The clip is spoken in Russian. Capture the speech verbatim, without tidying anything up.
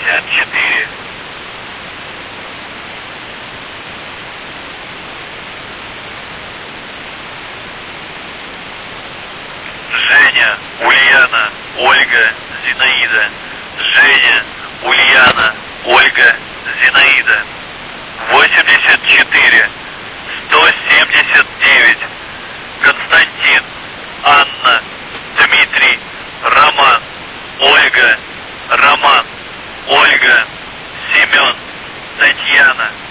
пятьдесят четыре. Женя, Ульяна, Ольга, Зинаида. Женя, Ульяна, Ольга, Зинаида. восемьдесят четыре, сто семьдесят девять. Константин, Анна, Дмитрий, Роман, Ольга, Роман, Ольга, Семен, Татьяна.